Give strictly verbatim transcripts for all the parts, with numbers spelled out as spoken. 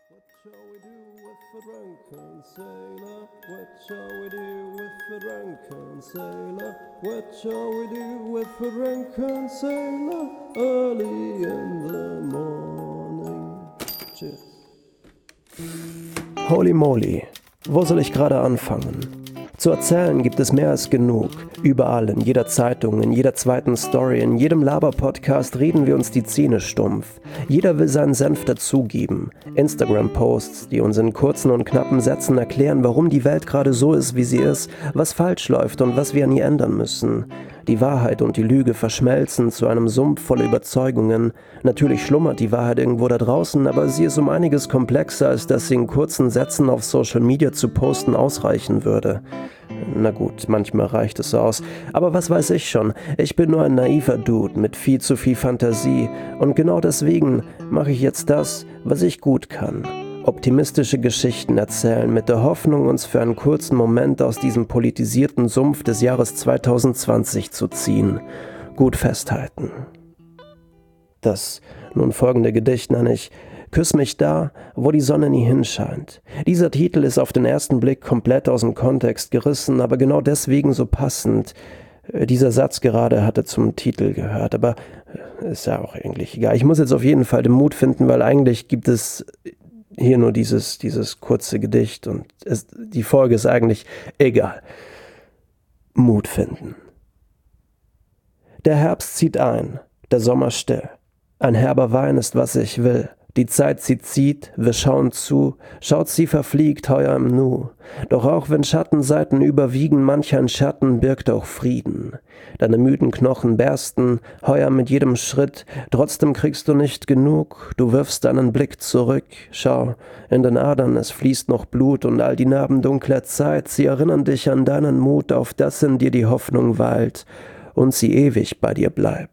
What shall we do with the drunken sailor? What shall we do with the drunken sailor? What shall we do with the drunken sailor? Early in the morning. Cheers. Holy moly, wo soll ich gerade anfangen? Zu erzählen gibt es mehr als genug. Überall, in jeder Zeitung, in jeder zweiten Story, in jedem Laber-Podcast reden wir uns die Zähne stumpf. Jeder will seinen Senf dazugeben. Instagram-Posts, die uns in kurzen und knappen Sätzen erklären, warum die Welt gerade so ist, wie sie ist, was falsch läuft und was wir an ihr ändern müssen. Die Wahrheit und die Lüge verschmelzen zu einem Sumpf voller Überzeugungen. Natürlich schlummert die Wahrheit irgendwo da draußen, aber sie ist um einiges komplexer, als dass sie in kurzen Sätzen auf Social Media zu posten ausreichen würde. Na gut, manchmal reicht es so aus. Aber was weiß ich schon? Ich bin nur ein naiver Dude mit viel zu viel Fantasie. Und genau deswegen mache ich jetzt das, was ich gut kann. Optimistische Geschichten erzählen, mit der Hoffnung, uns für einen kurzen Moment aus diesem politisierten Sumpf des Jahres zwanzig zwanzig zu ziehen. Gut festhalten. Das nun folgende Gedicht nenne ich Küss mich da, wo die Sonne nie hinscheint. Dieser Titel ist auf den ersten Blick komplett aus dem Kontext gerissen, aber genau deswegen so passend. Dieser Satz gerade hatte zum Titel gehört, aber ist ja auch eigentlich egal. Ich muss jetzt auf jeden Fall den Mut finden, weil eigentlich gibt es hier nur dieses, dieses kurze Gedicht und es, die Folge ist eigentlich egal. Mut finden. Der Herbst zieht ein, der Sommer still. Ein herber Wein ist, was ich will. Die Zeit sie zieht, wir schauen zu, schaut sie verfliegt heuer im Nu. Doch auch wenn Schattenseiten überwiegen, manch ein Schatten birgt auch Frieden. Deine müden Knochen bersten, heuer mit jedem Schritt, trotzdem kriegst du nicht genug, du wirfst deinen Blick zurück. Schau, in den Adern es fließt noch Blut und all die Narben dunkler Zeit, sie erinnern dich an deinen Mut, auf das in dir die Hoffnung weilt und sie ewig bei dir bleibt.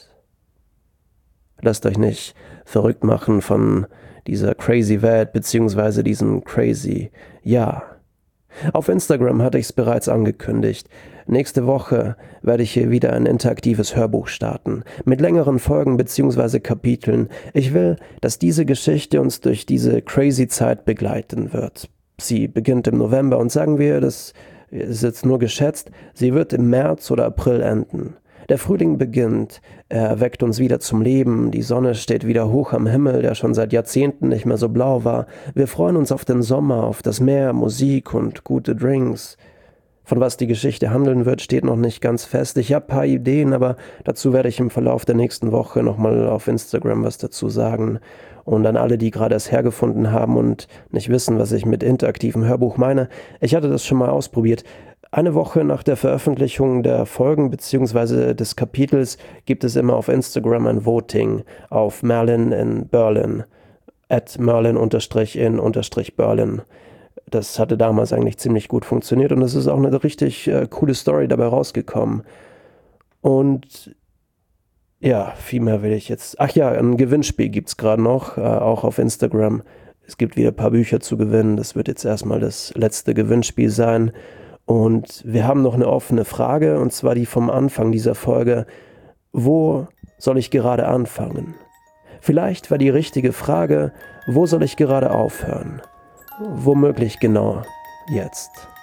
Lasst euch nicht verrückt machen von dieser crazy Welt beziehungsweise diesem crazy Jahr. Auf Instagram hatte ich es bereits angekündigt. Nächste Woche werde ich hier wieder ein interaktives Hörbuch starten, mit längeren Folgen beziehungsweise Kapiteln. Ich will, dass diese Geschichte uns durch diese crazy Zeit begleiten wird. Sie beginnt im November und sagen wir, das ist jetzt nur geschätzt, sie wird im März oder April enden. Der Frühling beginnt, er weckt uns wieder zum Leben, die Sonne steht wieder hoch am Himmel, der schon seit Jahrzehnten nicht mehr so blau war. Wir freuen uns auf den Sommer, auf das Meer, Musik und gute Drinks. Von was die Geschichte handeln wird, steht noch nicht ganz fest. Ich habe ein paar Ideen, aber dazu werde ich im Verlauf der nächsten Woche nochmal auf Instagram was dazu sagen. Und an alle, die gerade es hergefunden haben und nicht wissen, was ich mit interaktivem Hörbuch meine, ich hatte das schon mal ausprobiert. Eine Woche nach der Veröffentlichung der Folgen bzw. des Kapitels gibt es immer auf Instagram ein Voting auf Merlin in Berlin, at Merlin-in-Berlin. Das hatte damals eigentlich ziemlich gut funktioniert und es ist auch eine richtig äh, coole Story dabei rausgekommen. Und ja, viel mehr will ich jetzt... Ach ja, ein Gewinnspiel gibt es gerade noch, äh, auch auf Instagram. Es gibt wieder ein paar Bücher zu gewinnen. Das wird jetzt erstmal das letzte Gewinnspiel sein. Und wir haben noch eine offene Frage, und zwar die vom Anfang dieser Folge. Wo soll ich gerade anfangen? Vielleicht war die richtige Frage, wo soll ich gerade aufhören? Womöglich genau jetzt.